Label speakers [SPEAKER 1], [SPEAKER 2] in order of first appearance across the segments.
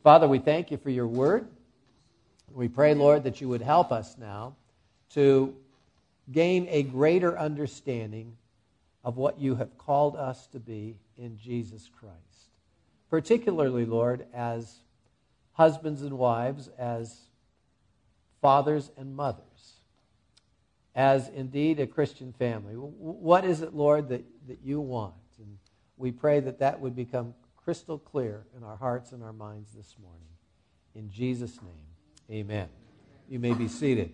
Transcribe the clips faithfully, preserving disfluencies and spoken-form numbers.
[SPEAKER 1] Father, we thank you for your word. We pray, Lord, that you would help us now to gain a greater understanding of what you have called us to be in Jesus Christ. Particularly, Lord, as husbands and wives, as fathers and mothers, as indeed a Christian family. What is it, Lord, that, that you want? And we pray that that would become crystal clear in our hearts and our minds this morning. In Jesus' name, amen. You may be seated.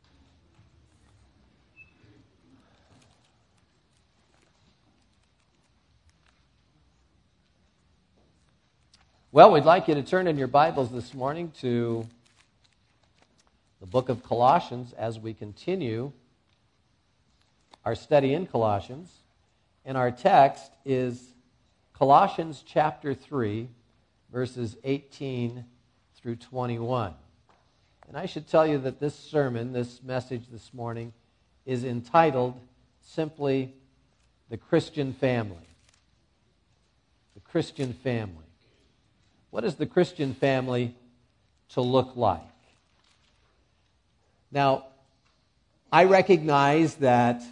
[SPEAKER 1] Well, we'd like you to turn in your Bibles this morning to the book of Colossians as we continue our study in Colossians. And our text is Colossians chapter three, verses eighteen through twenty-one. And I should tell you that this sermon, this message this morning, is entitled simply The Christian Family. The Christian Family. What is the Christian family to look like? Now, I recognize that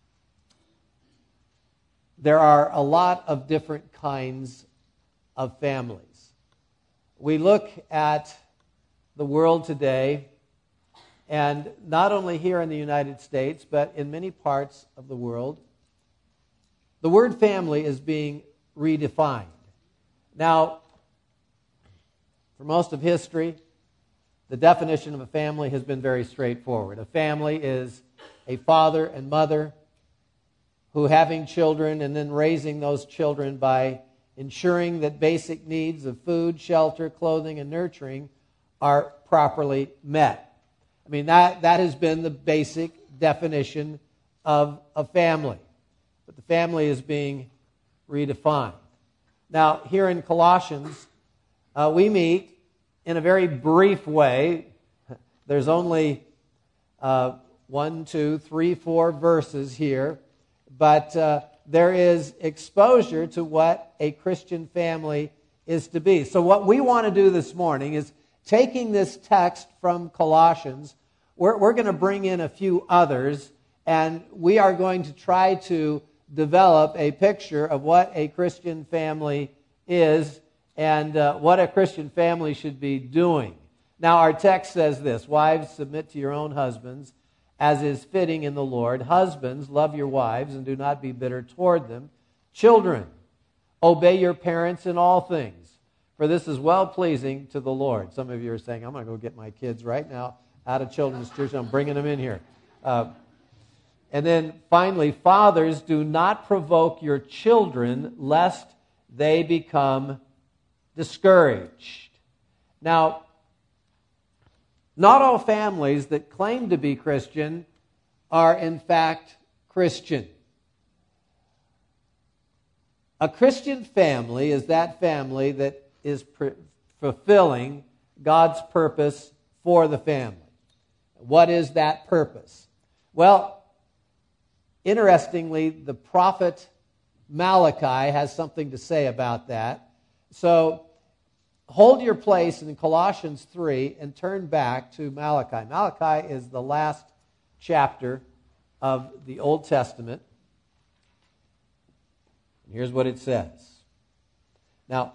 [SPEAKER 1] there are a lot of different kinds of families. We look at the world today, and not only here in the United States, but in many parts of the world, the word family is being redefined. Now, for most of history, the definition of a family has been very straightforward. A family is a father and mother who, having children and then raising those children by ensuring that basic needs of food, shelter, clothing, and nurturing are properly met. I mean, that, that has been the basic definition of a family. But the family is being redefined. Now, here in Colossians, uh, we meet in a very brief way. There's only uh, one, two, three, four verses here. But uh, there is exposure to what a Christian family is to be. So what we want to do this morning is, taking this text from Colossians, we're, we're going to bring in a few others, and we are going to try to develop a picture of what a Christian family is and uh, what a Christian family should be doing. Now, our text says this: "Wives, submit to your own husbands, as is fitting in the Lord. Husbands, love your wives and do not be bitter toward them. Children, obey your parents in all things, for this is well-pleasing to the Lord." Some of you are saying, I'm going to go get my kids right now out of children's church. I'm bringing them in here. Uh, and then finally, fathers, do not provoke your children lest they become discouraged. Now, not all families that claim to be Christian are in fact Christian. A Christian family is that family that is pr- fulfilling God's purpose for the family. What is that purpose? Well, interestingly, the prophet Malachi has something to say about that. So, hold your place in Colossians three and turn back to Malachi. Malachi is the last chapter of the Old Testament. And here's what it says. Now,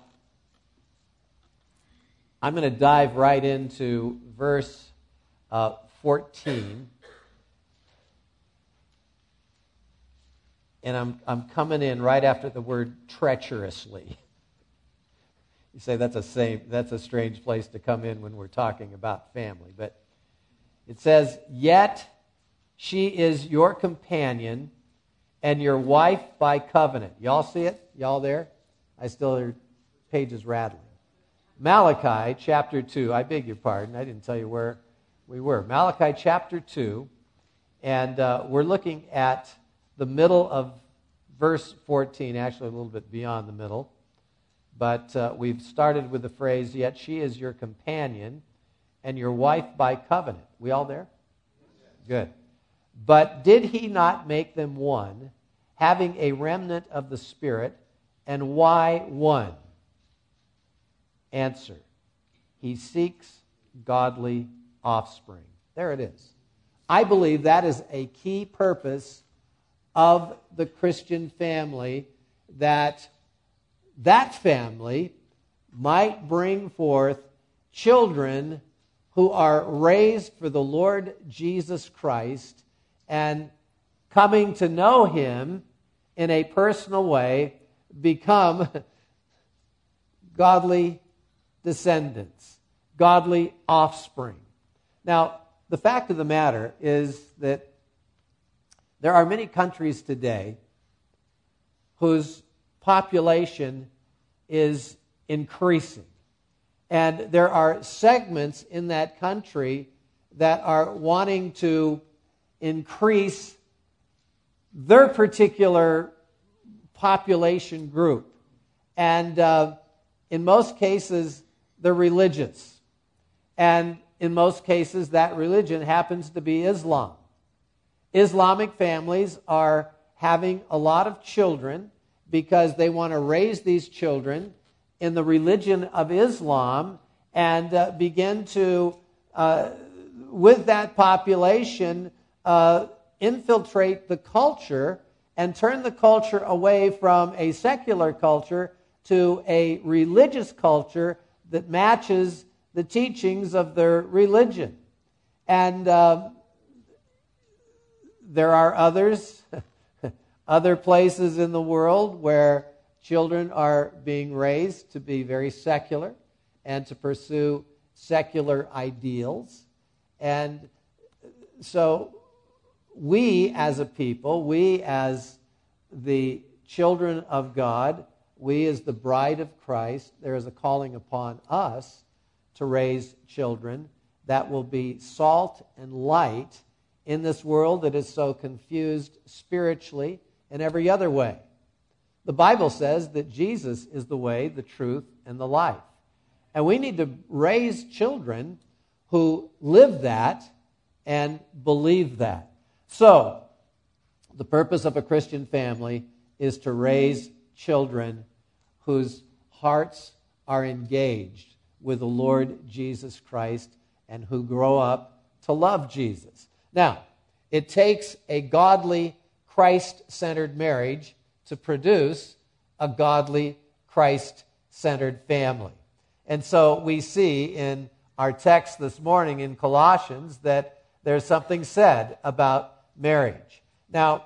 [SPEAKER 1] I'm going to dive right into verse uh, fourteen. And I'm, I'm coming in right after the word treacherously. You say that's a same, that's a strange place to come in when we're talking about family. But it says, "Yet she is your companion and your wife by covenant." Y'all see it? Y'all there? I still hear pages rattling. Malachi chapter two. I beg your pardon. I didn't tell you where we were. Malachi chapter two. And uh, we're looking at the middle of verse fourteen, actually a little bit beyond the middle. But uh, we've started with the phrase, "Yet she is your companion and your wife by covenant." We all there? Good. "But did he not make them one, having a remnant of the Spirit? And why one?" Answer: he seeks godly offspring. There it is. I believe that is a key purpose of the Christian family, that that family might bring forth children who are raised for the Lord Jesus Christ and, coming to know him in a personal way, become godly descendants, godly offspring. Now, the fact of the matter is that there are many countries today whose population is increasing. And there are segments in that country that are wanting to increase their particular population group. And uh, in most cases, they're religious. And in most cases, that religion happens to be Islam. Islamic families are having a lot of children because they want to raise these children in the religion of Islam and uh, begin to, uh, with that population, uh, infiltrate the culture and turn the culture away from a secular culture to a religious culture that matches the teachings of their religion. And uh, there are others, other places in the world where children are being raised to be very secular and to pursue secular ideals. And so we as a people, we as the children of God, we as the bride of Christ, there is a calling upon us to raise children that will be salt and light in this world that is so confused spiritually and every other way. The Bible says that Jesus is the way, the truth, and the life. And we need to raise children who live that and believe that. So, the purpose of a Christian family is to raise children whose hearts are engaged with the Lord Jesus Christ and who grow up to love Jesus. Now, it takes a godly, Christ-centered marriage to produce a godly, Christ-centered family. And so we see in our text this morning in Colossians that there's something said about marriage. Now,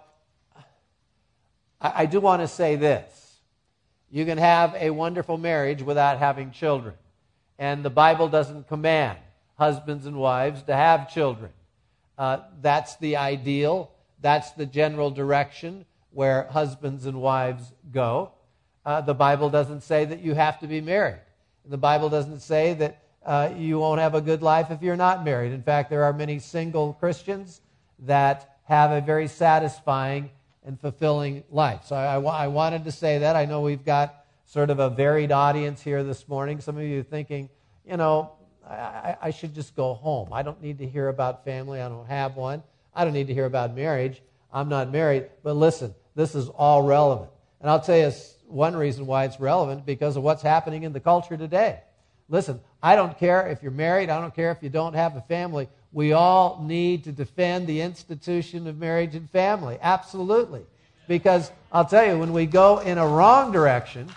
[SPEAKER 1] I, I do want to say this. You can have a wonderful marriage without having children. And the Bible doesn't command husbands and wives to have children. Uh, that's the ideal. That's the general direction where husbands and wives go. Uh, the Bible doesn't say that you have to be married. The Bible doesn't say that uh, you won't have a good life if you're not married. In fact, there are many single Christians that have a very satisfying and fulfilling life. So I, I, I wanted to say that. I know we've got sort of a varied audience here this morning. Some of you are thinking, you know, I, I should just go home. I don't need to hear about family. I don't have one. I don't need to hear about marriage. I'm not married. But listen, this is all relevant. And I'll tell you one reason why it's relevant, because of what's happening in the culture today. Listen, I don't care if you're married. I don't care if you don't have a family. We all need to defend the institution of marriage and family. Absolutely. Because I'll tell you, when we go in a wrong direction,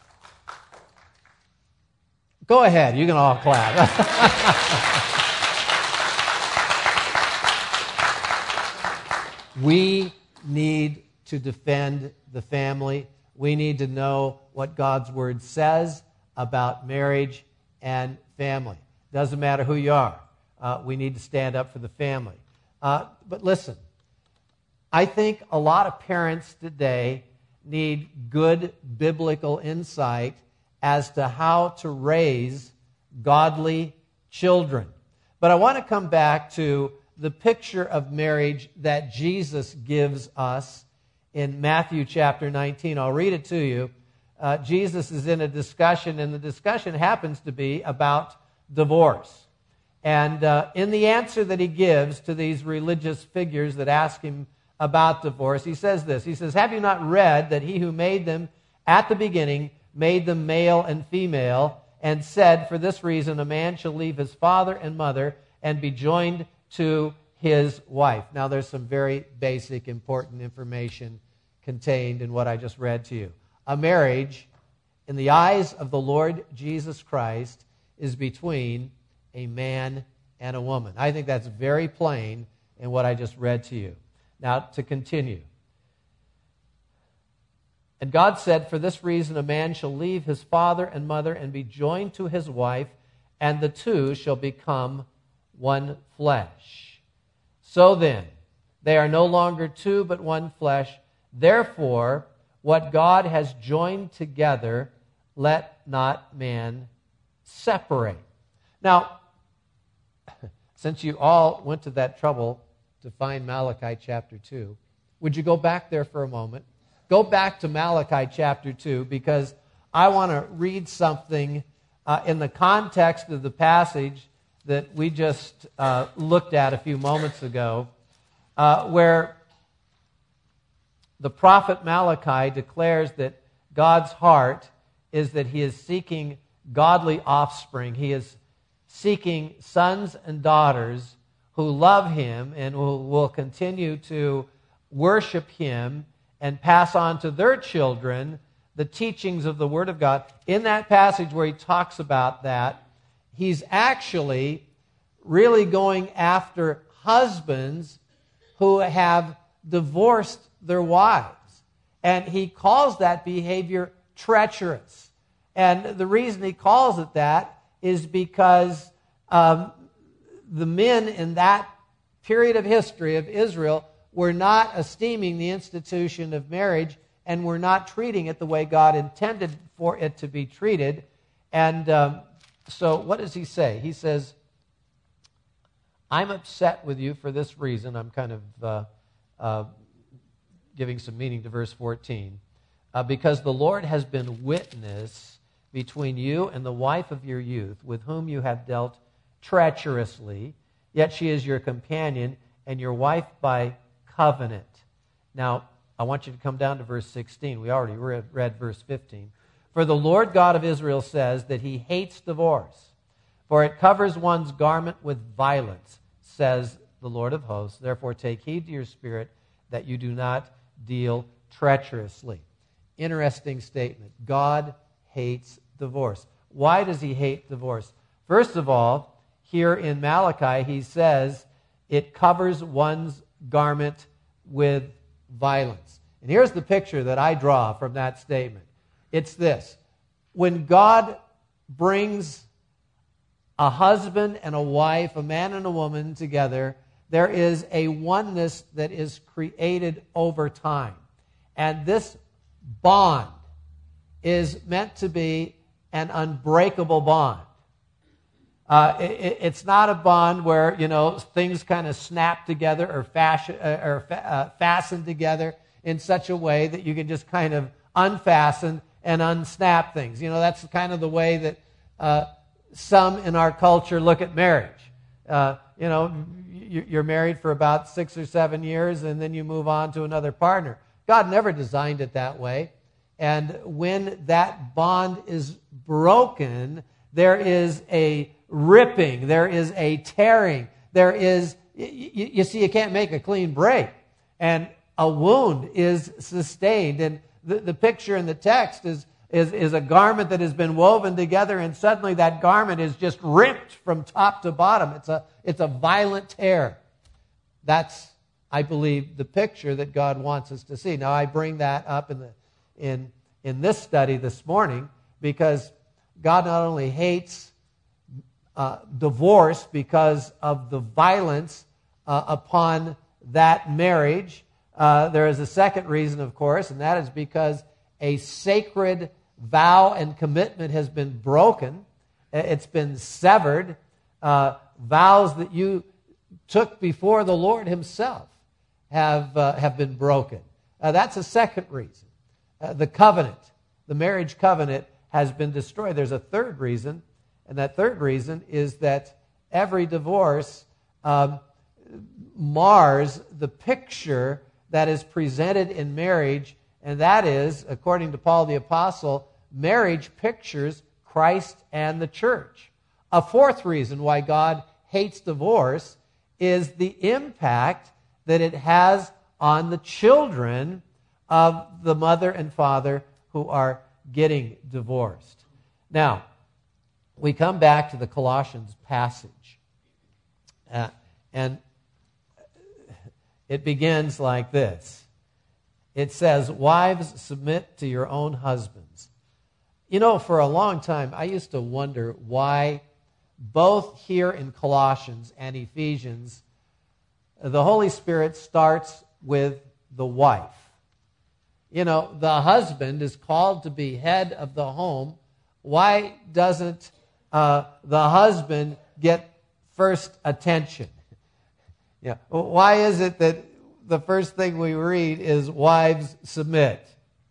[SPEAKER 1] go ahead, you can all clap. We need to defend the family. We need to know what God's Word says about marriage and family. Doesn't matter who you are. Uh, we need to stand up for the family. Uh, but listen, I think a lot of parents today need good biblical insight as to how to raise godly children. But I want to come back to the picture of marriage that Jesus gives us in Matthew chapter nineteen. I'll read it to you. Uh, Jesus is in a discussion, and the discussion happens to be about divorce. And uh, in the answer that he gives to these religious figures that ask him about divorce, he says this. He says, "Have you not read that he who made them at the beginning made them male and female, and said, for this reason, a man shall leave his father and mother and be joined to his wife. Now, there's some very basic, important information contained in what I just read to you. A marriage, in the eyes of the Lord Jesus Christ, is between a man and a woman. I think that's very plain in what I just read to you. Now, to continue. And God said, for this reason a man shall leave his father and mother and be joined to his wife, and the two shall become one flesh. So then, they are no longer two but one flesh. Therefore, what God has joined together, let not man separate. Now, since you all went to that trouble to find Malachi chapter two, would you go back there for a moment? Go back to Malachi chapter two, because I want to read something uh, in the context of the passage that we just uh, looked at a few moments ago, uh, where the prophet Malachi declares that God's heart is that he is seeking godly offspring. He is seeking sons and daughters who love him and who will continue to worship him and pass on to their children the teachings of the Word of God. In that passage where he talks about that, he's actually really going after husbands who have divorced their wives. And he calls that behavior treacherous. And the reason he calls it that is because um, the men in that period of history of Israel were not esteeming the institution of marriage and were not treating it the way God intended for it to be treated. And um, so what does he say? He says, I'm upset with you for this reason. I'm kind of uh, uh, giving some meaning to verse fourteen. Uh, because the Lord has been witness between you and the wife of your youth, with whom you have dealt treacherously, yet she is your companion and your wife by covenant. Now, I want you to come down to verse sixteen. We already read, read verse fifteen. For the Lord God of Israel says that he hates divorce, for it covers one's garment with violence, says the Lord of hosts. Therefore take heed to your spirit that you do not deal treacherously. Interesting statement. God hates divorce. Why does he hate divorce? First of all, here in Malachi, he says it covers one's garment with violence. And here's the picture that I draw from that statement. It's this. When God brings a husband and a wife, a man and a woman together, there is a oneness that is created over time. And this bond is meant to be an unbreakable bond. Uh, it, it's not a bond where, you know, things kind of snap together or, fashion, uh, or fa- uh, fasten together in such a way that you can just kind of unfasten and unsnap things. You know, that's kind of the way that uh, some in our culture look at marriage. Uh, you know, you're married for about six or seven years and then you move on to another partner. God never designed it that way. And when that bond is broken, there is a ripping, there is a tearing, there is, you, you see, you can't make a clean break. And a wound is sustained. And the, the picture in the text is, is, is a garment that has been woven together, and suddenly that garment is just ripped from top to bottom. It's a, it's a violent tear. That's, I believe, the picture that God wants us to see. Now, I bring that up in the in in this study this morning because God not only hates uh, divorce because of the violence uh, upon that marriage, uh, there is a second reason, of course, and that is because a sacred vow and commitment has been broken. It's been severed. Uh, vows that you took before the Lord himself have uh, have been broken. Uh, that's a second reason. Uh, the covenant, the marriage covenant, has been destroyed. There's a third reason, and that third reason is that every divorce um, mars the picture that is presented in marriage, and that is, according to Paul the Apostle, marriage pictures Christ and the church. A fourth reason why God hates divorce is the impact that it has on the children of the mother and father who are getting divorced. Now, we come back to the Colossians passage. Uh, and it begins like this. It says, "Wives, submit to your own husbands." You know, for a long time, I used to wonder why both here in Colossians and Ephesians, the Holy Spirit starts with the wife. You know, the husband is called to be head of the home. Why doesn't uh, the husband get first attention? Yeah. Why is it that the first thing we read is wives submit?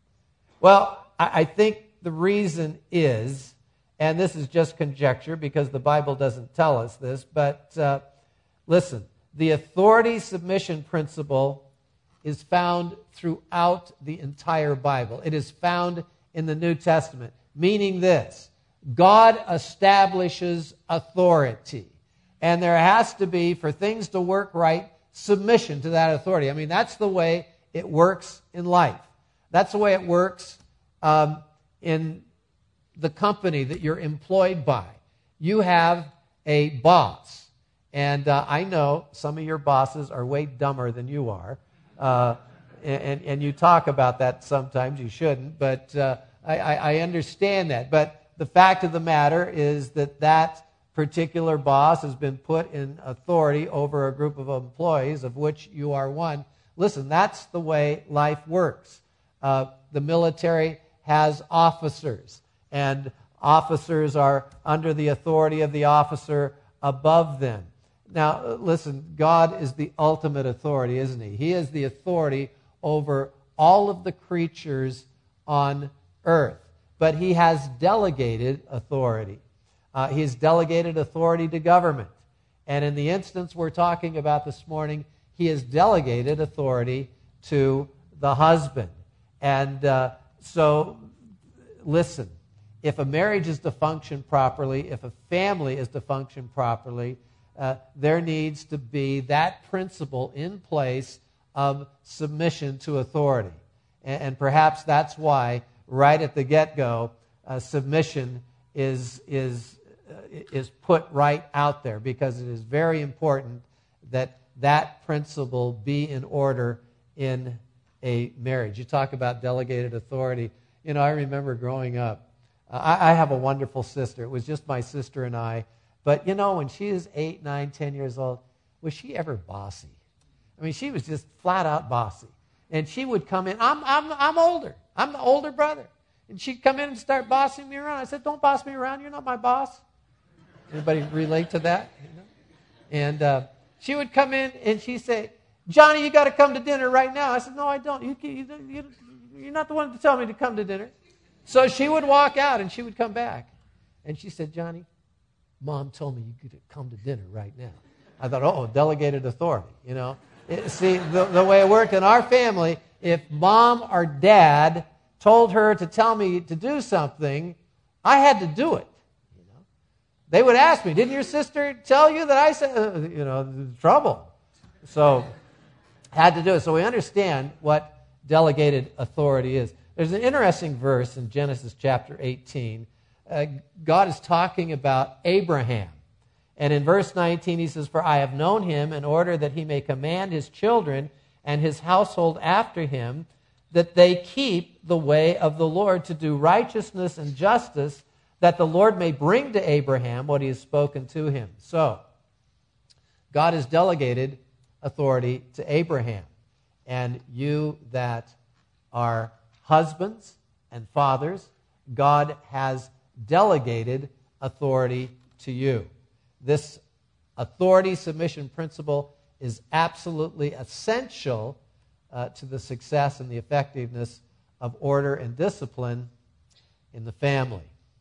[SPEAKER 1] Well, I think the reason is, and this is just conjecture because the Bible doesn't tell us this, but uh, listen, the authority submission principle is found throughout the entire Bible. It is found in the New Testament, meaning this: God establishes authority. And there has to be, for things to work right, submission to that authority. I mean, that's the way it works in life. That's the way it works um, in the company that you're employed by. You have a boss. And uh, I know some of your bosses are way dumber than you are. Uh, and, and you talk about that sometimes. You shouldn't. But uh, I, I understand that. But the fact of the matter is that that particular boss has been put in authority over a group of employees, of which you are one. Listen, that's the way life works. Uh, the military has officers, and officers are under the authority of the officer above them. Now, listen, God is the ultimate authority, isn't he? He is the authority over all of the creatures on earth, but he has delegated authority. Uh, he has delegated authority to government. And in the instance we're talking about this morning, he has delegated authority to the husband. And uh, so, listen, if a marriage is to function properly, if a family is to function properly, uh, there needs to be that principle in place of submission to authority. And, and perhaps that's why, right at the get-go, uh, submission is is is put right out there, because it is very important that that principle be in order in a marriage. You talk about delegated authority. You know, I remember growing up, uh, I, I have a wonderful sister. It was just my sister and I. But, you know, when she was eight, nine, ten years old, was she ever bossy? I mean, she was just flat out bossy. And she would come in. I'm, I'm, I'm older. I'm the older brother. And she'd come in and start bossing me around. I said, "Don't boss me around. You're not my boss." Anybody relate to that? You know? And uh, she would come in and she'd say, "Johnny, you got to come to dinner right now." I said, "No, I don't. You, you, you, you're not the one to tell me to come to dinner." So she would walk out and she would come back. And she said, "Johnny, Mom told me you could come to dinner right now." I thought, oh, delegated authority, you know. It, see, the, the way it worked in our family, if Mom or Dad told her to tell me to do something, I had to do it. They would ask me, "Didn't your sister tell you that I said," uh, you know, trouble. So, had to do it. So we understand what delegated authority is. There's an interesting verse in Genesis chapter eighteen. Uh, God is talking about Abraham. And in verse nineteen, he says, "For I have known him in order that he may command his children and his household after him, that they keep the way of the Lord to do righteousness and justice, that the Lord may bring to Abraham what he has spoken to him." So, God has delegated authority to Abraham. And you that are husbands and fathers, God has delegated authority to you. This authority submission principle is absolutely essential uh, to the success and the effectiveness of order and discipline in the family.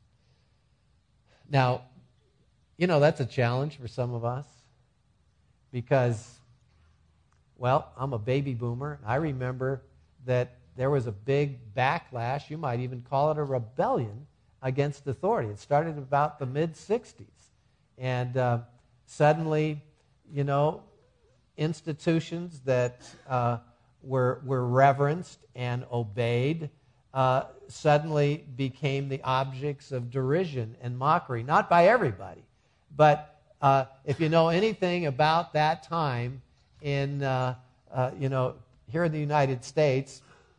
[SPEAKER 1] Now, you know, that's a challenge for some of us because, well, I'm a baby boomer. I remember that there was a big backlash, you might even call it a rebellion, against authority. It started about the mid-sixties. And uh, suddenly, you know, institutions that uh, were, were reverenced and obeyed uh, suddenly became the objects of derision and mockery. Not by everybody, but uh, if you know anything about that time in, uh, uh, you know, here in the United States,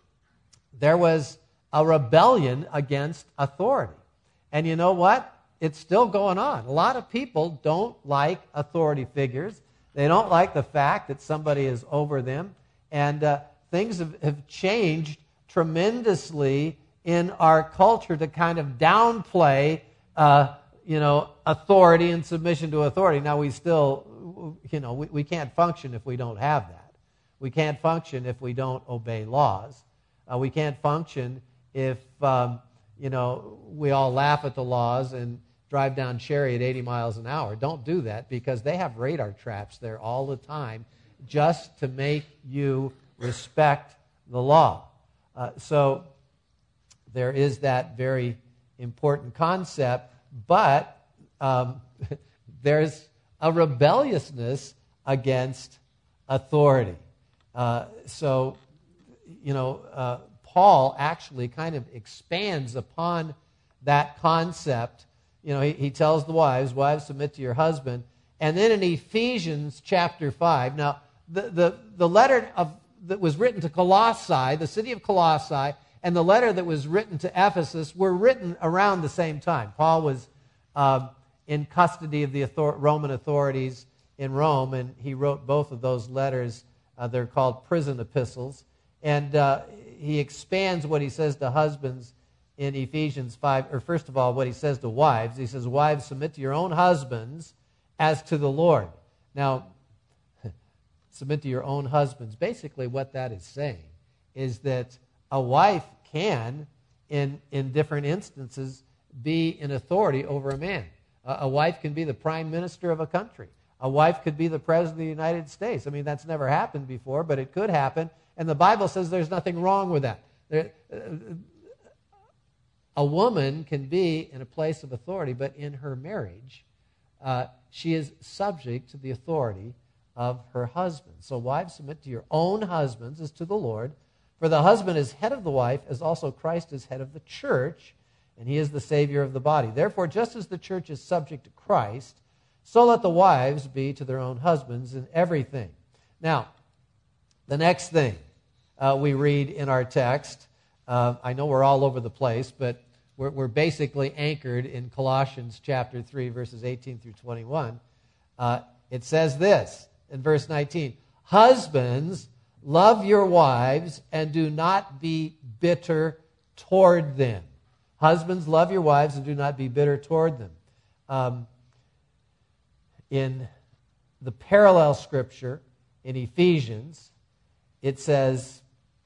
[SPEAKER 1] there was a rebellion against authority. And you know what? It's still going on. A lot of people don't like authority figures. They don't like the fact that somebody is over them. And uh, things have, have changed tremendously in our culture to kind of downplay, uh, you know, authority and submission to authority. Now, we still, you know, we, we can't function if we don't have that. We can't function if we don't obey laws. Uh, we can't function if, um, you know, we all laugh at the laws and drive down Cherry at eighty miles an hour. Don't do that, because they have radar traps there all the time just to make you respect the law. Uh, so there is that very important concept, but um, there's a rebelliousness against authority. Uh, so, you know, uh, Paul actually kind of expands upon that concept. You know, he, he tells the wives, wives, submit to your husband. And then in Ephesians chapter five, now, the, the, the letter of, that was written to Colossae, the city of Colossae, and the letter that was written to Ephesus were written around the same time. Paul was uh, in custody of the author- Roman authorities in Rome, and he wrote both of those letters. Uh, they're called prison epistles. And uh, he expands what he says to husbands in Ephesians five, or first of all, what he says to wives. He says, wives, submit to your own husbands as to the Lord. Now, submit to your own husbands. Basically, what that is saying is that a wife can, in, in different instances, be in authority over a man. A, a wife can be the prime minister of a country. A wife could be the president of the United States. I mean, that's never happened before, but it could happen. And the Bible says there's nothing wrong with that. There, uh, a woman can be in a place of authority, but in her marriage, uh, she is subject to the authority of her husband. So wives, submit to your own husbands as to the Lord. For the husband is head of the wife, as also Christ is head of the church, and he is the Savior of the body. Therefore, just as the church is subject to Christ, so let the wives be to their own husbands in everything. Now, the next thing uh, we read in our text, uh, I know we're all over the place, but we're, we're basically anchored in Colossians chapter three, verses eighteen through twenty-one. Uh, it says this in verse nineteen, husbands, love your wives and do not be bitter toward them. Husbands, love your wives and do not be bitter toward them. Um, in the parallel scripture in Ephesians, it says,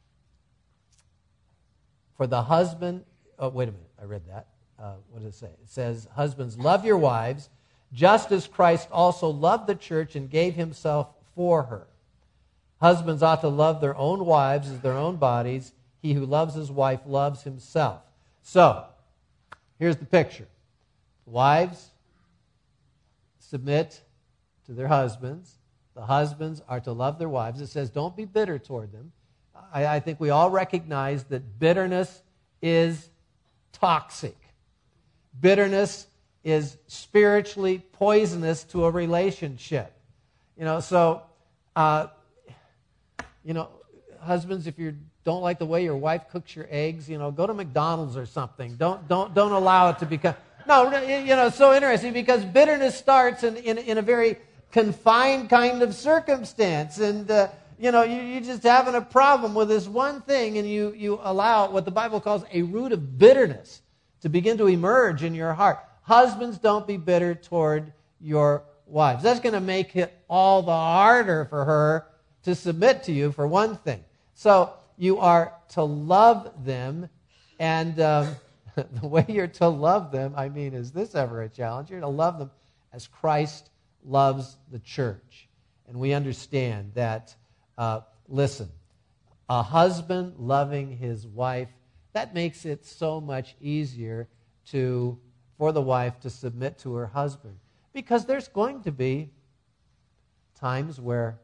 [SPEAKER 1] for the husband, oh, wait a minute, I read that. Uh, what does it say? It says, husbands, love your wives, just as Christ also loved the church and gave himself for her. Husbands ought to love their own wives as their own bodies. He who loves his wife loves himself. So, here's the picture. Wives submit to their husbands. The husbands are to love their wives. It says, don't be bitter toward them. I, I think we all recognize that bitterness is toxic. Bitterness is spiritually poisonous to a relationship. You know, so, uh, you know, husbands, if you don't like the way your wife cooks your eggs, you know, go to McDonald's or something. Don't don't don't allow it to become... No, you know, it's so interesting because bitterness starts in, in, in a very confined kind of circumstance. And, uh, you know, you, you're just having a problem with this one thing, and you, you allow what the Bible calls a root of bitterness to begin to emerge in your heart. Husbands, don't be bitter toward your wives. That's going to make it all the harder for her to submit to you, for one thing. So you are to love them, and um, the way you're to love them, I mean, is this ever a challenge? You're to love them as Christ loves the church. And we understand that, uh, listen, a husband loving his wife, that makes it so much easier to for the wife to submit to her husband. Because there's going to be times where,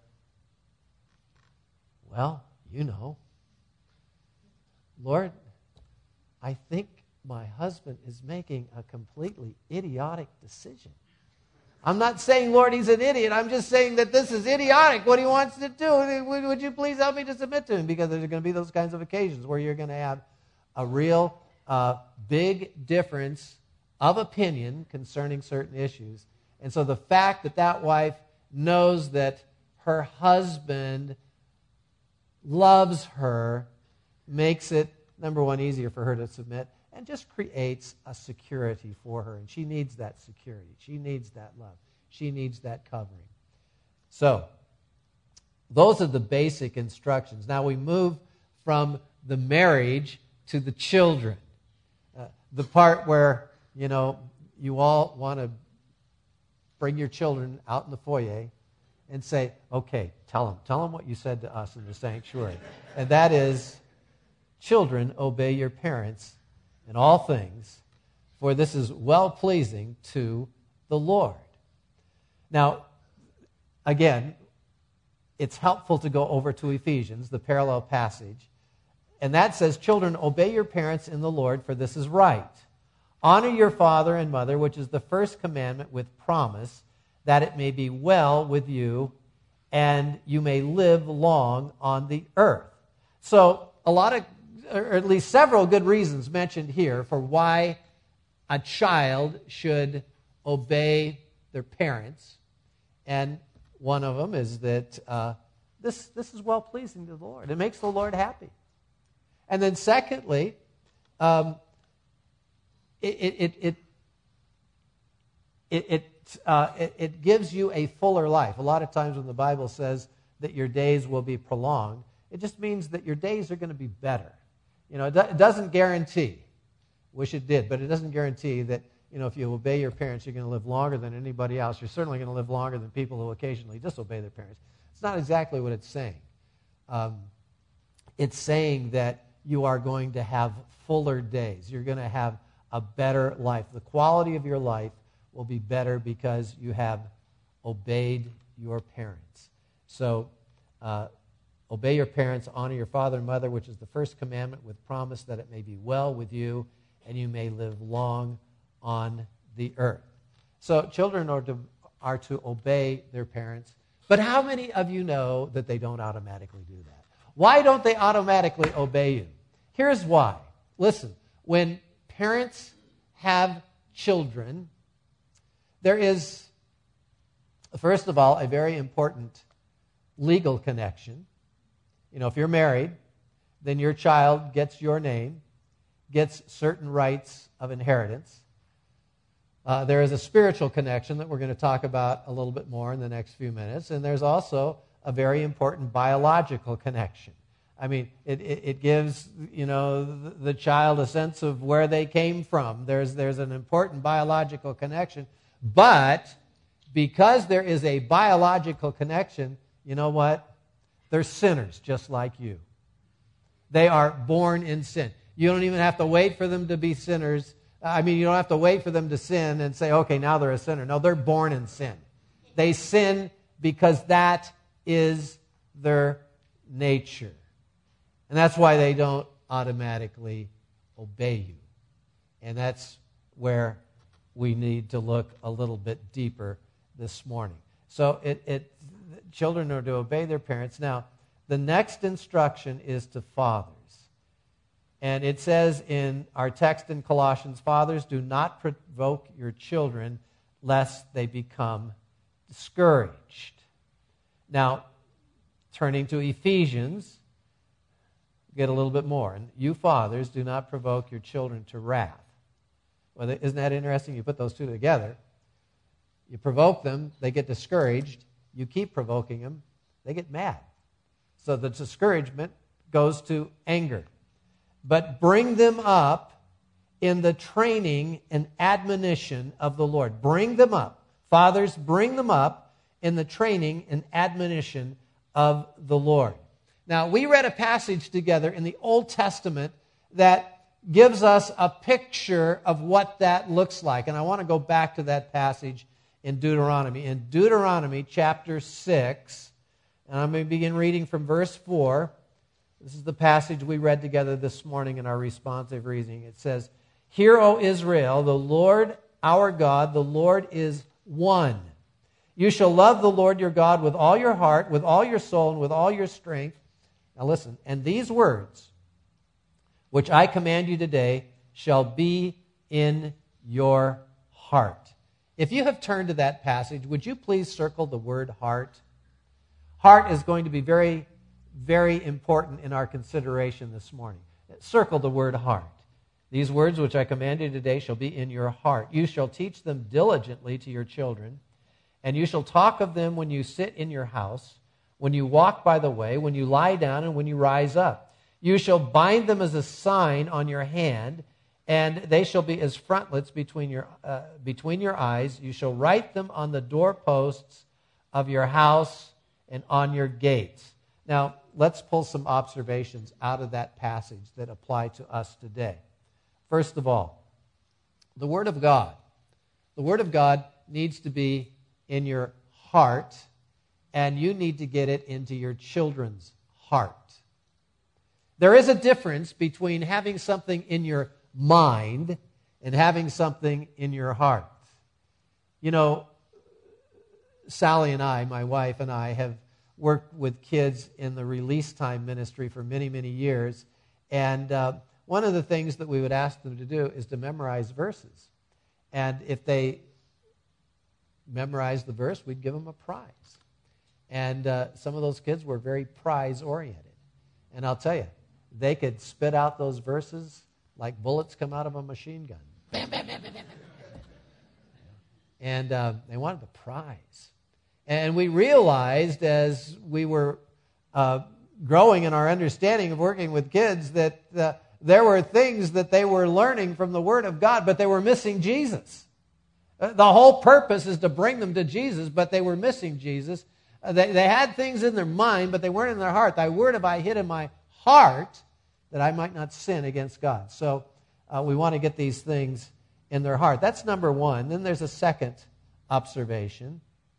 [SPEAKER 1] well, you know, Lord, I think my husband is making a completely idiotic decision. I'm not saying, Lord, he's an idiot. I'm just saying that this is idiotic, what he wants to do. Would, would you please help me to submit to him? Because there's going to be those kinds of occasions where you're going to have a real uh, big difference of opinion concerning certain issues. And so the fact that that wife knows that her husband loves her makes it, number one, easier for her to submit, and just creates a security for her. And she needs that security. She needs that love. She needs that covering. So, those are the basic instructions. Now we move from the marriage to the children. Uh, the part where, you know, you all want to bring your children out in the foyer and say, okay, tell them. Tell them what you said to us in the sanctuary. And that is, children, obey your parents in all things, for this is well-pleasing to the Lord. Now, again, it's helpful to go over to Ephesians, the parallel passage, and that says, children, obey your parents in the Lord, for this is right. Honor your father and mother, which is the first commandment with promise, that it may be well with you and you may live long on the earth. So, a lot of or at least several good reasons mentioned here for why a child should obey their parents. And one of them is that uh, this, this is well-pleasing to the Lord. It makes the Lord happy. And then secondly, um, it, it, it, it, it, it, uh, it, it gives you a fuller life. A lot of times when the Bible says that your days will be prolonged, it just means that your days are going to be better. You know, it doesn't guarantee, wish it did, but it doesn't guarantee that, you know, if you obey your parents, you're going to live longer than anybody else. You're certainly going to live longer than people who occasionally disobey their parents. It's not exactly what it's saying. Um, it's saying that you are going to have fuller days. You're going to have a better life. The quality of your life will be better because you have obeyed your parents. So, uh, obey your parents, honor your father and mother, which is the first commandment with promise that it may be well with you and you may live long on the earth. So children are to, are to obey their parents. But how many of you know that they don't automatically do that? Why don't they automatically obey you? Here's why. Listen, when parents have children, there is, first of all, a very important legal connection. You know, if you're married, then your child gets your name, gets certain rights of inheritance. Uh, there is a spiritual connection that we're going to talk about a little bit more in the next few minutes, and there's also a very important biological connection. I mean, it, it, it gives, you know, the, the child a sense of where they came from. There's, there's an important biological connection, but because there is a biological connection, you know what? They're sinners just like you. They are born in sin. You don't even have to wait for them to be sinners. I mean, you don't have to wait for them to sin and say, okay, now they're a sinner. No, they're born in sin. They sin because that is their nature. And that's why they don't automatically obey you. And that's where we need to look a little bit deeper this morning. So it, it children are to obey their parents. Now, the next instruction is to fathers. And it says in our text in Colossians, fathers, do not provoke your children lest they become discouraged. Now, turning to Ephesians, get a little bit more. And you fathers, do not provoke your children to wrath. Well, isn't that interesting? You put those two together. You provoke them, they get discouraged. You keep provoking them, they get mad. So the discouragement goes to anger. But bring them up in the training and admonition of the Lord. Bring them up. Fathers, bring them up in the training and admonition of the Lord. Now, we read a passage together in the Old Testament that gives us a picture of what that looks like. And I want to go back to that passage in Deuteronomy. In Deuteronomy chapter six, and I'm going to begin reading from verse four. This is the passage we read together this morning in our responsive reading. It says, "Hear, O Israel, the Lord our God, the Lord is one. You shall love the Lord your God with all your heart, with all your soul, and with all your strength." Now listen, "and these words, which I command you today, shall be in your heart." If you have turned to that passage, would you please circle the word heart? Heart is going to be very, very important in our consideration this morning. Circle the word heart. "These words which I command you today shall be in your heart. You shall teach them diligently to your children, and you shall talk of them when you sit in your house, when you walk by the way, when you lie down, and when you rise up. You shall bind them as a sign on your hand, and they shall be as frontlets between your uh, between your eyes. You shall write them on the doorposts of your house and on your gates." Now, let's pull some observations out of that passage that apply to us today. First of all, the Word of God. The Word of God needs to be in your heart, and you need to get it into your children's heart. There is a difference between having something in your mind and having something in your heart. You know, Sally and I, my wife and I, have worked with kids in the Release Time ministry for many, many years, and uh, one of the things that we would ask them to do is to memorize verses. And if they memorized the verse, we'd give them a prize. And uh, some of those kids were very prize-oriented. And I'll tell you, they could spit out those verses like bullets come out of a machine gun. Bam, bam, bam, bam, bam. And uh, they wanted the prize. And we realized as we were uh, growing in our understanding of working with kids that uh, there were things that they were learning from the Word of God, but they were missing Jesus. Uh, the whole purpose is to bring them to Jesus, but they were missing Jesus. Uh, they, they had things in their mind, but they weren't in their heart. "Thy word have I hid in my heart, that I might not sin against God." So uh, we want to get these things in their heart. That's number one. Then there's a second observation,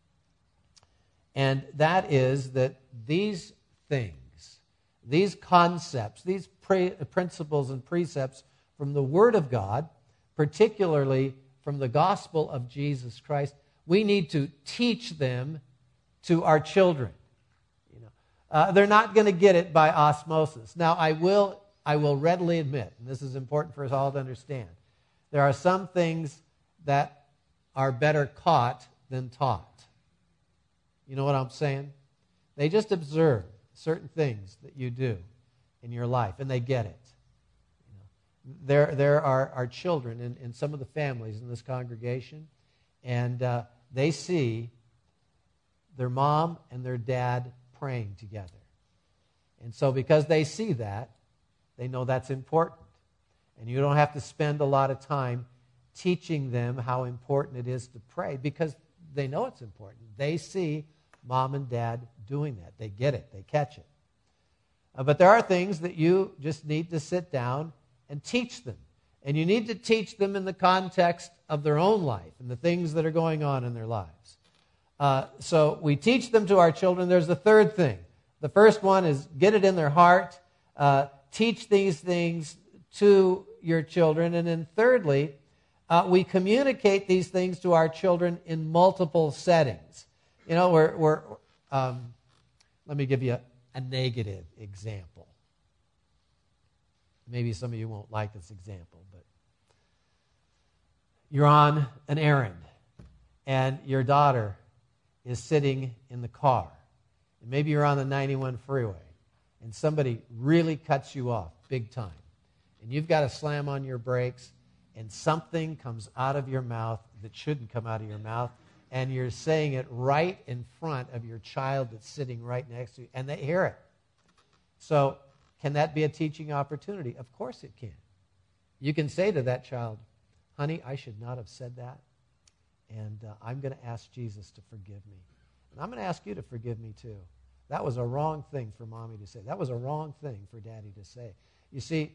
[SPEAKER 1] and that is that these things, these concepts, these pre- principles and precepts from the Word of God, particularly from the gospel of Jesus Christ, we need to teach them to our children. You know, uh, they're not going to get it by osmosis. Now, I will, I will readily admit, and this is important for us all to understand, there are some things that are better caught than taught. You know what I'm saying? They just observe certain things that you do in your life, and they get it. You know, there, there are, are children in, in some of the families in this congregation, and uh, they see their mom and their dad praying together. And so because they see that, they know that's important. And you don't have to spend a lot of time teaching them how important it is to pray because they know it's important. They see mom and dad doing that. They get it. They catch it. Uh, but there are things that you just need to sit down and teach them. And you need to teach them in the context of their own life and the things that are going on in their lives. Uh, so we teach them to our children. There's the third thing. The first one is get it in their heart. Uh, teach these things to your children. And then thirdly, Uh, we communicate these things to our children in multiple settings. You know, we're, we're um, let me give you a, a negative example. Maybe some of you won't like this example, but you're on an errand, and your daughter is sitting in the car. And maybe you're on the ninety-one freeway, and somebody really cuts you off big time. And you've got to slam on your brakes, and something comes out of your mouth that shouldn't come out of your mouth, and you're saying it right in front of your child that's sitting right next to you, and they hear it. So can that be a teaching opportunity? Of course it can. You can say to that child, "Honey, I should not have said that, and uh, I'm going to ask Jesus to forgive me. And I'm going to ask you to forgive me too. That was a wrong thing for Mommy to say. That was a wrong thing for Daddy to say." You see,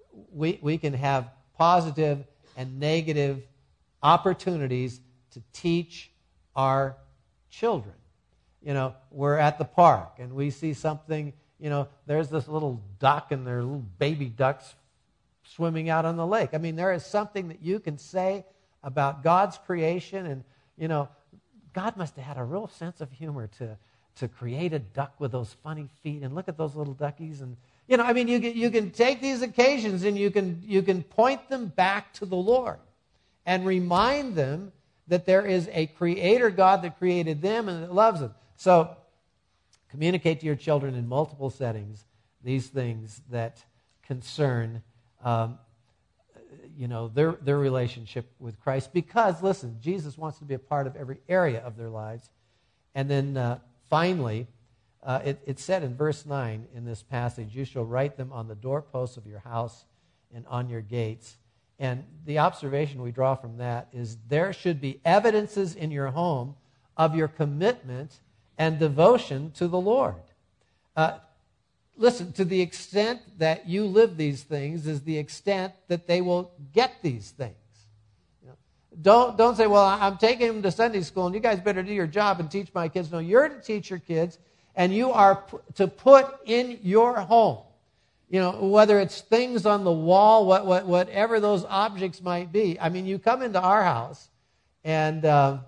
[SPEAKER 1] we, we can have positive and negative opportunities to teach our children. You know, we're at the park and we see something, you know, there's this little duck and there are little baby ducks swimming out on the lake. I mean, there is something that you can say about God's creation, and, you know, God must have had a real sense of humor to, to create a duck with those funny feet, and look at those little duckies. And, you know, I mean, you can, you can take these occasions and you can, you can point them back to the Lord and remind them that there is a creator God that created them and that loves them. So, communicate to your children in multiple settings these things that concern, um, you know, their their relationship with Christ. Because, listen, Jesus wants to be a part of every area of their lives. And then, uh, finally, uh, it, it said in verse nine in this passage, "You shall write them on the doorposts of your house and on your gates." And the observation we draw from that is there should be evidences in your home of your commitment and devotion to the Lord. Uh, listen, to the extent that you live these things is the extent that they will get these things. You know, don't, don't say, well, I'm taking them to Sunday school and you guys better do your job and teach my kids. No, you're to teach your kids, and you are p- to put in your home, you know, whether it's things on the wall, what, what, whatever those objects might be. I mean, you come into our house and uh,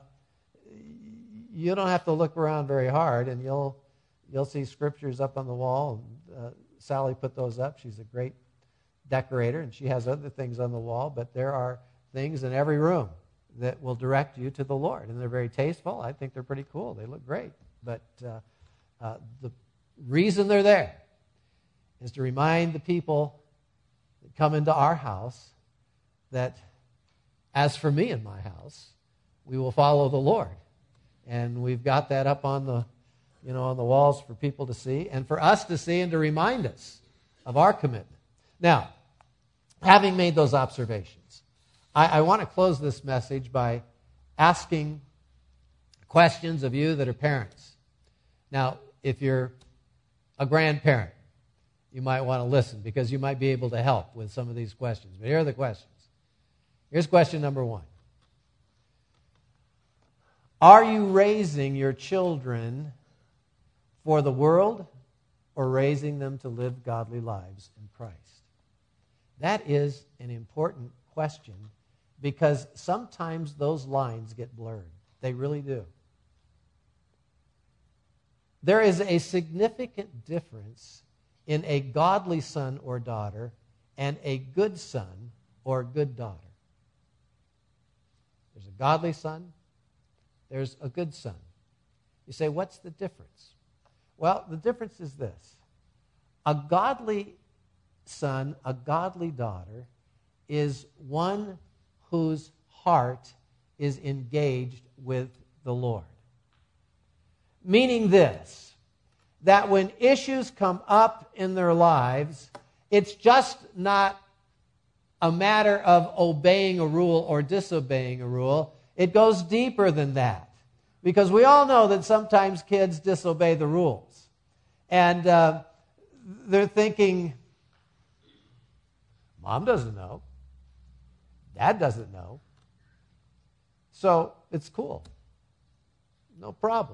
[SPEAKER 1] you don't have to look around very hard, and you'll you'll see scriptures up on the wall. And, uh, Sally put those up. She's a great decorator, and she has other things on the wall, but there are things in every room that will direct you to the Lord, and they're very tasteful. I think they're pretty cool. They look great. But uh, uh, the reason they're there is to remind the people that come into our house that, as for me and my house, we will follow the Lord. And we've got that up on the, you know, on the walls for people to see and for us to see and to remind us of our commitment. Now, having made those observations, I, I want to close this message by asking questions of you that are parents. Now, if you're a grandparent, you might want to listen because you might be able to help with some of these questions. But here are the questions. Here's question number one. Are you raising your children for the world or raising them to live godly lives in Christ? That is an important question because sometimes those lines get blurred. They really do. There is a significant difference in a godly son or daughter and a good son or good daughter. There's a godly son. There's a good son. You say, what's the difference? Well, the difference is this. A godly son, a godly daughter, is one whose heart is engaged with the Lord. Meaning this, that when issues come up in their lives, it's just not a matter of obeying a rule or disobeying a rule. It goes deeper than that, because we all know that sometimes kids disobey the rules. And uh, they're thinking, Mom doesn't know. Dad doesn't know. So it's cool. No problem.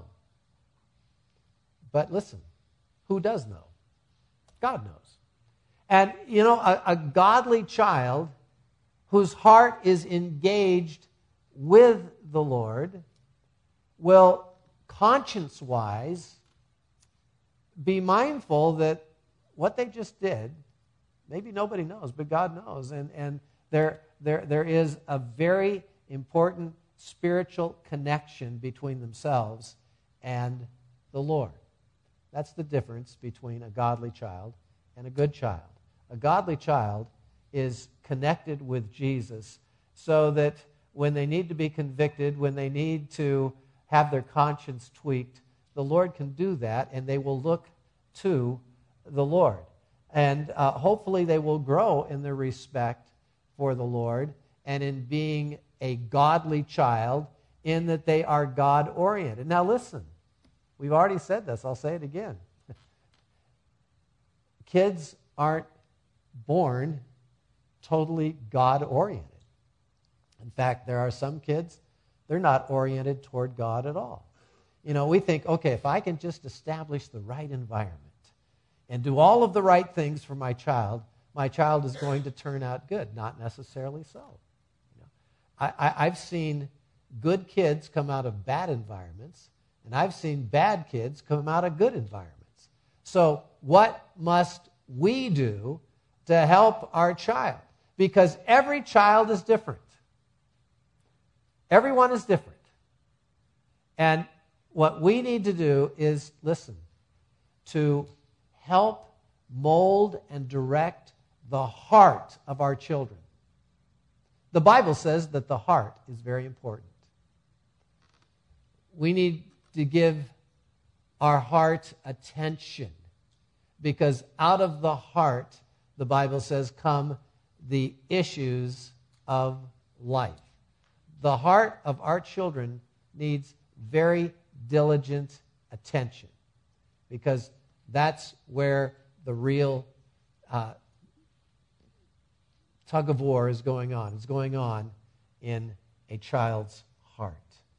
[SPEAKER 1] But listen, who does know? God knows. And, you know, a, a godly child whose heart is engaged with the Lord will, conscience-wise, be mindful that what they just did, maybe nobody knows, but God knows. And, and there, there, there is a very important spiritual connection between themselves and the Lord. That's the difference between a godly child and a good child. A godly child is connected with Jesus so that when they need to be convicted, when they need to have their conscience tweaked, the Lord can do that, and they will look to the Lord. And uh, hopefully they will grow in their respect for the Lord and in being a godly child, in that they are God-oriented. Now listen, we've already said this. I'll say it again. Kids aren't born totally God-oriented. In fact, there are some kids, they're not oriented toward God at all. You know, we think, okay, if I can just establish the right environment and do all of the right things for my child, my child is going to turn out good. Not necessarily so. You know, I, I, I've seen good kids come out of bad environments, and I've seen bad kids come out of good environments. So what must we do to help our child? Because every child is different. Everyone is different. And what we need to do is, listen, to help mold and direct the heart of our children. The Bible says that the heart is very important. We need to give our heart attention, because out of the heart, the Bible says, come the issues of life. The heart of our children needs very diligent attention, because that's where the real uh, tug of war is going on. It's going on in a child's heart.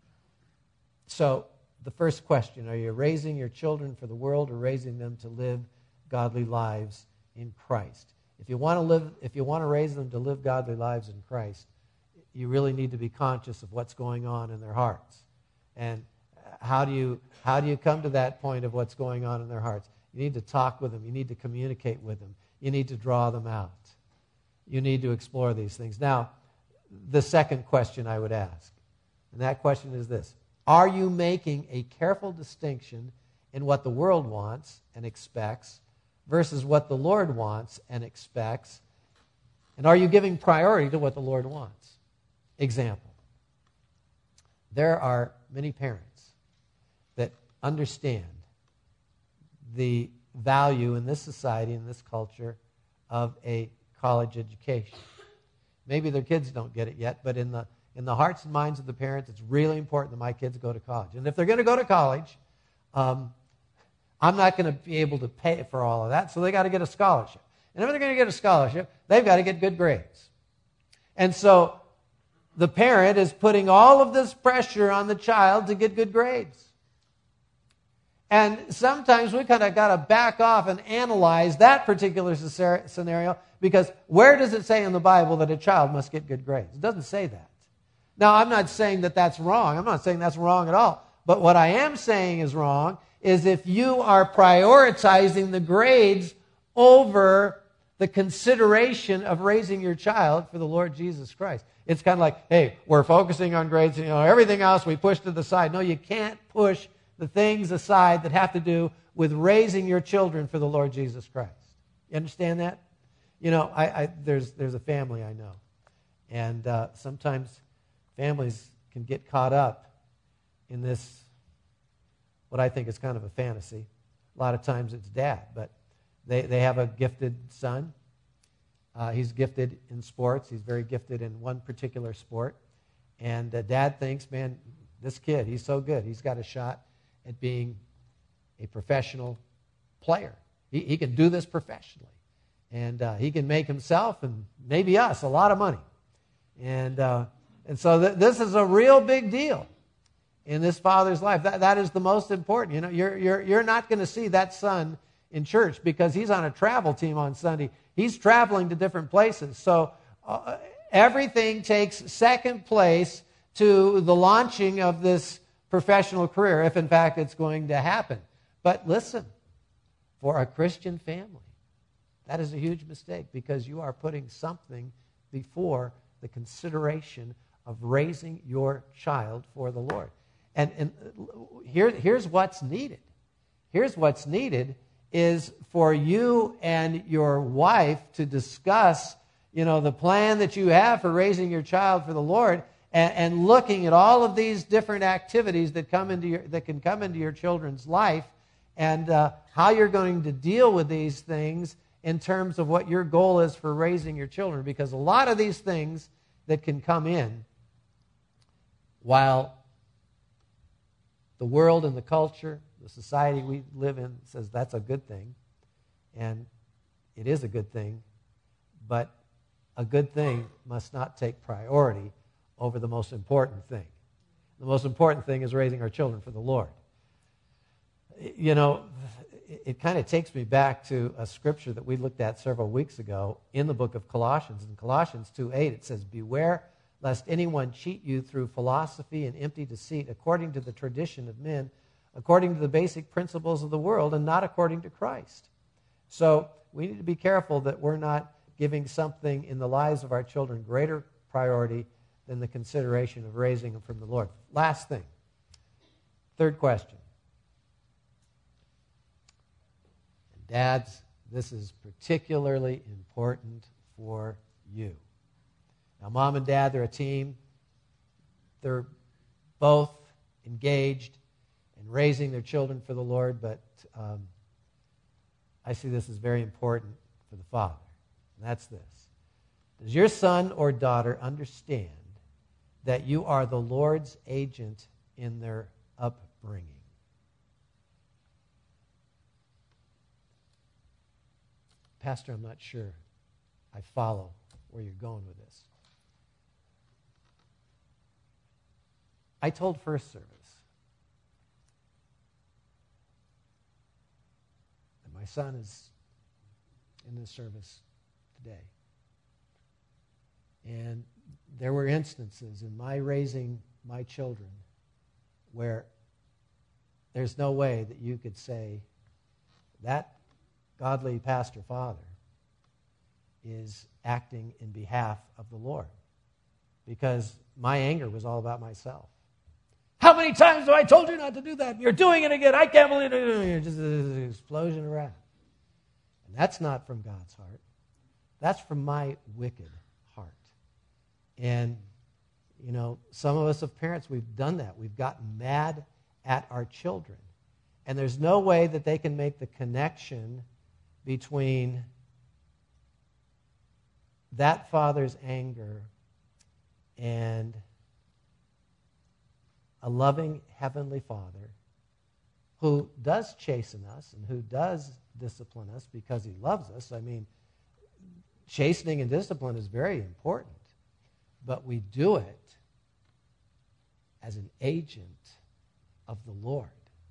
[SPEAKER 1] So, the first question, are you raising your children for the world or raising them to live godly lives in Christ? If you want to live, if you want to raise them to live godly lives in Christ, you really need to be conscious of what's going on in their hearts. And how do you how do you come to that point of what's going on in their hearts? You need to talk with them. You need to communicate with them. You need to draw them out. You need to explore these things. Now, the second question I would ask, and that question is this: are you making a careful distinction in what the world wants and expects versus what the Lord wants and expects? And are you giving priority to what the Lord wants? Example. There are many parents that understand the value in this society, in this culture, of a college education. Maybe their kids don't get it yet, but in the in the hearts and minds of the parents, it's really important that my kids go to college. And if they're going to go to college, um, I'm not going to be able to pay for all of that, so they got to get a scholarship. And if they're going to get a scholarship, they've got to get good grades. And so the parent is putting all of this pressure on the child to get good grades. And sometimes we kind of got to back off and analyze that particular scenario, because where does it say in the Bible that a child must get good grades? It doesn't say that. Now, I'm not saying that that's wrong. I'm not saying that's wrong at all. But what I am saying is wrong is if you are prioritizing the grades over the consideration of raising your child for the Lord Jesus Christ. It's kind of like, hey, we're focusing on grades, and, you know, everything else we push to the side. No, you can't push the things aside that have to do with raising your children for the Lord Jesus Christ. You understand that? You know, I, I there's there's a family I know, and uh, sometimes families can get caught up in this, what I think is kind of a fantasy. A lot of times it's dad, but they, they have a gifted son. Uh, he's gifted in sports. He's very gifted in one particular sport. And uh, dad thinks, man, this kid, he's so good. He's got a shot at being a professional player. He, he can do this professionally. And uh, he can make himself and maybe us a lot of money. And uh, and so th- this is a real big deal in this father's life. That that is the most important. You know, you're you're you're not going to see that son in church because he's on a travel team on Sunday. He's traveling to different places. So uh, everything takes second place to the launching of this professional career, if in fact it's going to happen. But listen, for a Christian family, that is a huge mistake, because you are putting something before the consideration of raising your child for the Lord. And, and here, here's what's needed. Here's what's needed is for you and your wife to discuss, you know, the plan that you have for raising your child for the Lord, and, and looking at all of these different activities that come into your, that can come into your children's life, and uh, how you're going to deal with these things in terms of what your goal is for raising your children. Because a lot of these things that can come in, while the world and the culture, the society we live in says that's a good thing, and it is a good thing, but a good thing must not take priority over the most important thing. The most important thing is raising our children for the Lord. You know, it, it kind of takes me back to a scripture that we looked at several weeks ago in the book of Colossians. In Colossians two eight, it says, "Beware lest anyone cheat you through philosophy and empty deceit, according to the tradition of men, according to the basic principles of the world, and not according to Christ." So we need to be careful that we're not giving something in the lives of our children greater priority than the consideration of raising them from the Lord. Last thing. Third question. And dads, this is particularly important for you. Now, mom and dad, they're a team. They're both engaged in raising their children for the Lord, but um, I see this as very important for the father. And that's this. Does your son or daughter understand that you are the Lord's agent in their upbringing? Pastor, I'm not sure I follow where you're going with this. I told First Service that my son is in this service today. And there were instances in my raising my children where there's no way that you could say that godly pastor father is acting in behalf of the Lord, because my anger was all about myself. How many times have I told you not to do that? You're doing it again. I can't believe it. You're just an explosion of wrath. And that's not from God's heart. That's from my wicked heart. And, you know, some of us as parents, we've done that. We've gotten mad at our children. And there's no way that they can make the connection between that father's anger and a loving heavenly Father who does chasten us and who does discipline us because he loves us. I mean, chastening and discipline is very important, but we do it as an agent of the Lord.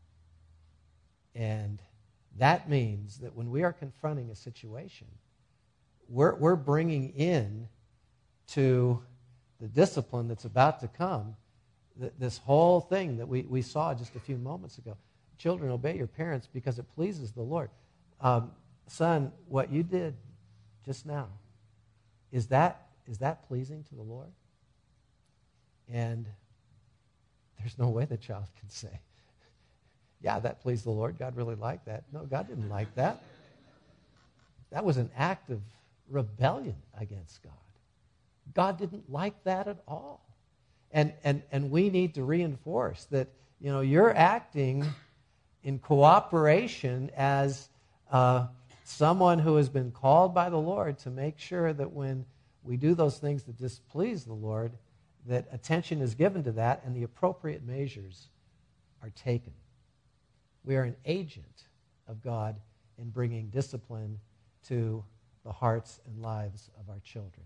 [SPEAKER 1] And that means that when we are confronting a situation, we're, we're bringing in to the discipline that's about to come this whole thing that we, we saw just a few moments ago. Children, obey your parents because it pleases the Lord. Um, son, what you did just now, is that is that pleasing to the Lord? And there's no way the child can say, yeah, that pleased the Lord. God really liked that. No, God didn't like that. That was an act of rebellion against God. God didn't like that at all. And, and and we need to reinforce that, you know, you're acting in cooperation as uh, someone who has been called by the Lord to make sure that when we do those things that displease the Lord, that attention is given to that and the appropriate measures are taken. We are an agent of God in bringing discipline to the hearts and lives of our children.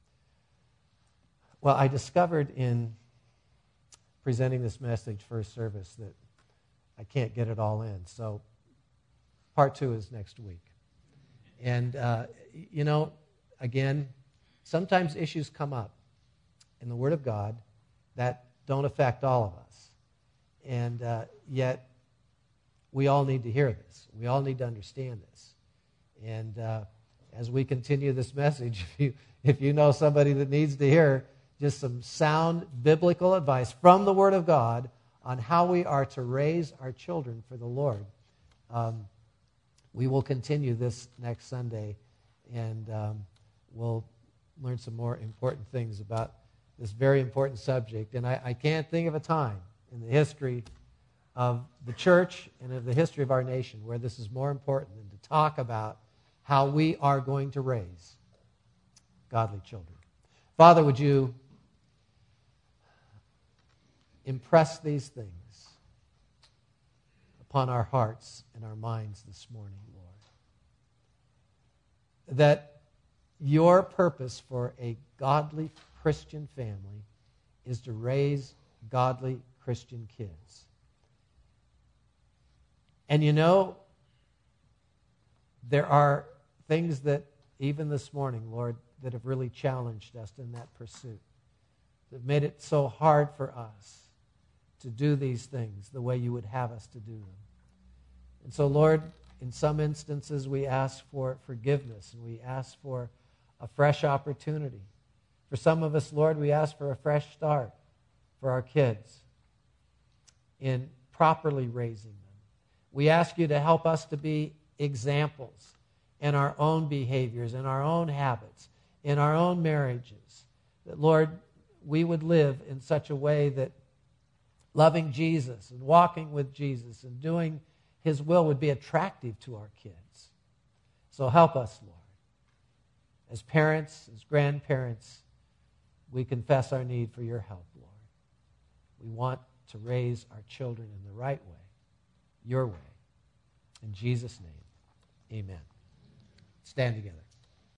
[SPEAKER 1] Well, I discovered in presenting this message first service that I can't get it all in. So part two is next week. And, uh, you know, again, sometimes issues come up in the Word of God that don't affect all of us. And uh, yet we all need to hear this. We all need to understand this. And uh, as we continue this message, if you, if you know somebody that needs to hear just some sound biblical advice from the Word of God on how we are to raise our children for the Lord, um, we will continue this next Sunday, and um, we'll learn some more important things about this very important subject. And I, I can't think of a time in the history of the church and of the history of our nation where this is more important than to talk about how we are going to raise godly children. Father, would you impress these things upon our hearts and our minds this morning, Lord? That your purpose for a godly Christian family is to raise godly Christian kids. And you know, there are things that even this morning, Lord, that have really challenged us in that pursuit, that made it so hard for us to do these things the way you would have us to do them. And so, Lord, in some instances we ask for forgiveness and we ask for a fresh opportunity. For some of us, Lord, we ask for a fresh start for our kids in properly raising them. We ask you to help us to be examples in our own behaviors, in our own habits, in our own marriages. That, Lord, we would live in such a way that loving Jesus and walking with Jesus and doing his will would be attractive to our kids. So help us, Lord. As parents, as grandparents, we confess our need for your help, Lord. We want to raise our children in the right way, your way. In Jesus' name, amen. Stand together.